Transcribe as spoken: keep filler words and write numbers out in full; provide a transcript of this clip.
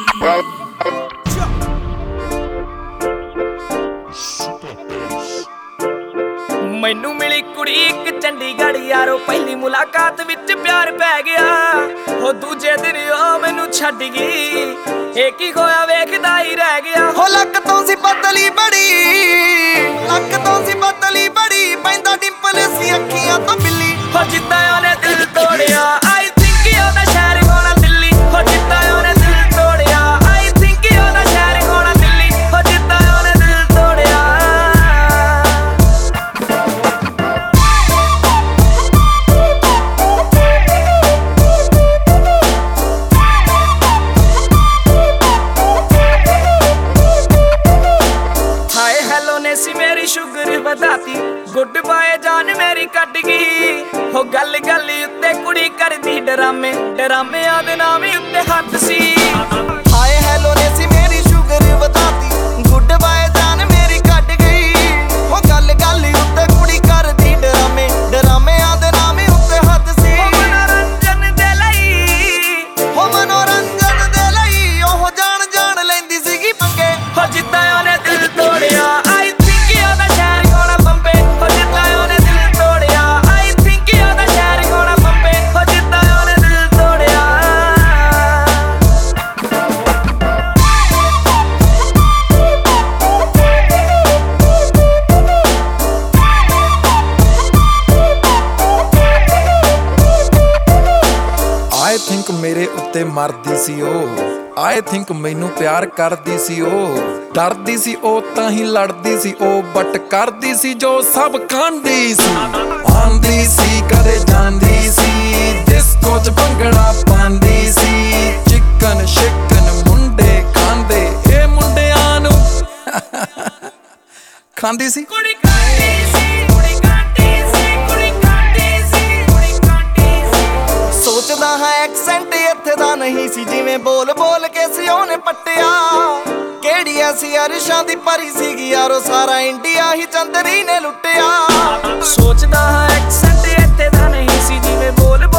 मैनू मिली कुड़ी एक चंडीगढ़ यारो, पहली मुलाकात विच प्यार पै गया। हो दूजे दिन ओ मैनू छड्ड गई, एक ही खोया वेखदा ही रह गया। हो लक तो सी पतली बड़ी, लक तो सी पतली बड़ी, पैंदा डिंपल सी अखियां तो बिल्ली। हो जिद्दां ओने दिल तोड़िया, आई थिंक ओदा शहर होना दिल्ली। हो जिद्दां ओने दिल तोड़िया, आई थिंक ओदा शहर होना दिल्ली। हो जिद्दां ओने दिल तोड़िया। हाय हेलो ने सी मेरी शुगर बताती, गुड बाय जान मेरी कट गई। हो गल गल उत्ते कुड़ी करदी डरामे, डरामे आदे नाम उत्ते हद सी। हाय हेलो ने सी मेरी शुगर बताती, गुड बाय जान मेरी कट गई। हो गल गल उत्ते कुड़ी करदी डरामे, डरामे आदे नाम उत्ते हद सी। हो मनोरंजन दे लई, हो मनोरंजन दे लई, ओह जान जान लैंदी सीगी पंगे। हो जिद्दां ओने दिल तोड़िया, आई थिंक ओदा शहर होना बंबे। हो जिद्दां ओने दिल तोड़िया, आई थिंक ओदा शहर होना बंबे। हो जिद्दां ओने दिल तोड़िया। आई थिंक मेरे उत्ते मरदी सी ओ, आई थिंक मैनू प्यार करदी सी ओ। डरदी सी ओ तां ही लड़दी सी ओ, बट करदी सी जो सब कांदी सी। आंदी सी कदे जांदी सी, डिस्को च भंगड़ा पांदी सी। चिकन शिकन मुंडे खांदे, ए मुंडियां नू खांदी सी। कुड़ी कांदी सी, कुड़ी कांदी सी, कुड़ी कांदी सी, कुड़ी कांदी सी। सोचदा है एक्सेंट इत्थे दा नहीं सी, जिवें बोल बोल के सी ओने पट्टिया। केड़ी ऐसी अरशां दी परी सीगी यारो, सारा इंडिया ही चंदरी ने लुटिया। सोचदा है एक्सेंट इत्थे दा नहीं सी, जिवें बोल